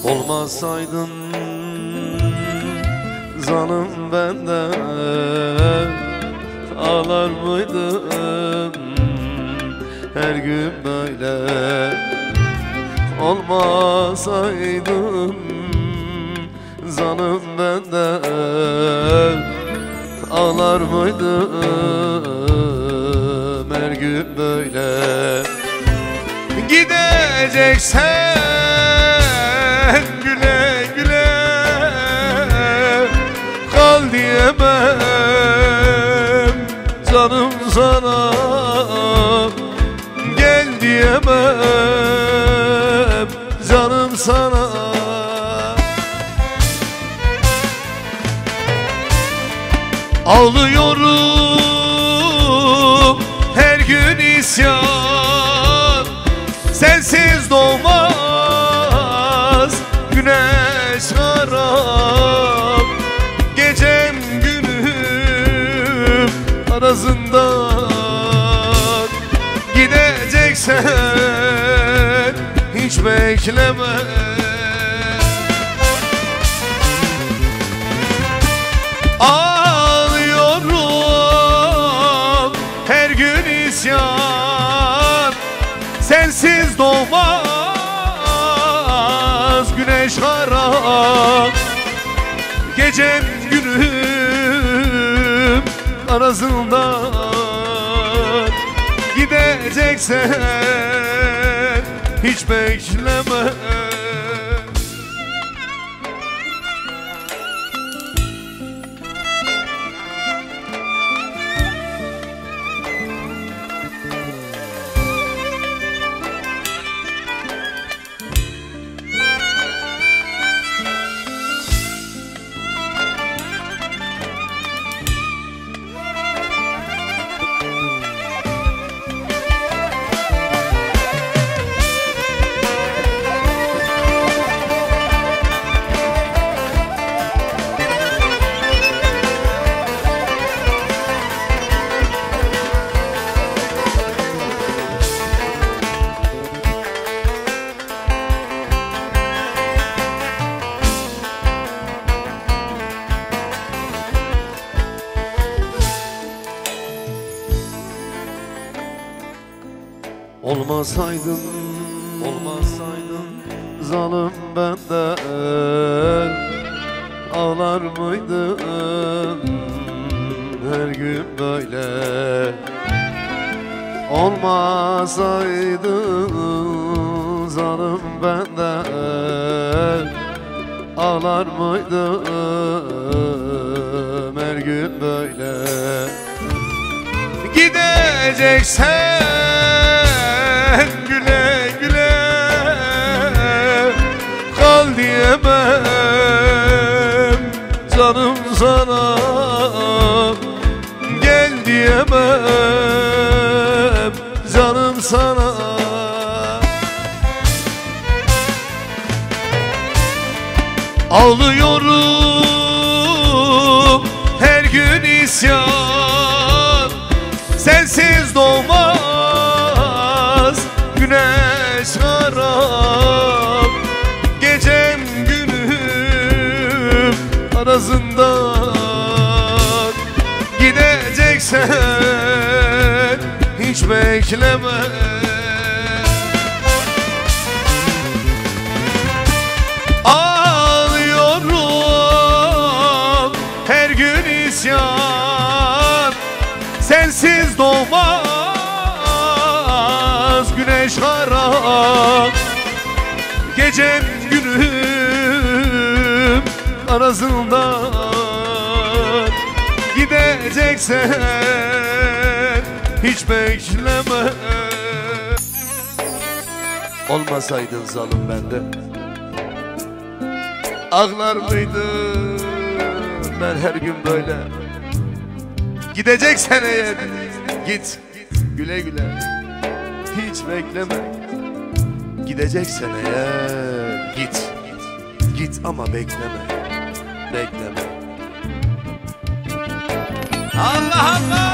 Olmasaydın zalim benden, ağlar mıydım her gün böyle? Olmasaydın zalim benden, ağlar mıydım her gün böyle? Gideceksen güle güle kal diyemem canım sana, gel diyemem canım sana. Ağlıyorum her gün isyan, sensiz doğmaz güneş harap. Gecem günüm arasından, gideceksen hiç bekleme. Ağlıyorum her gün isyan, sensiz doğmaz güneş harap. Gecem günüm arasından, gideceksen hiç bekleme. Olmasaydın zalim benden, ağlar mıydım her gün böyle? Olmasaydın zalim benden, ağlar mıydım her gün böyle? Gideceksen güle güle kal diyemem canım sana, gel diyemem canım sana. Ağlıyorum her gün isyan, sensiz doğmaz güneş harap. Gecem günüm arasından, gideceksen hiç bekleme. Ağlıyorum her gün isyan, sensiz doğmaz güneş harap. Gecem günüm arasından, gideceksen hiç bekleme. Olmasaydın zalim bende, ağlar mıydım ben her gün böyle? Gideceksen eğer git güle güle, hiç bekleme. Gideceksen eğer git, git ama bekleme, bekleme. Allah Allah.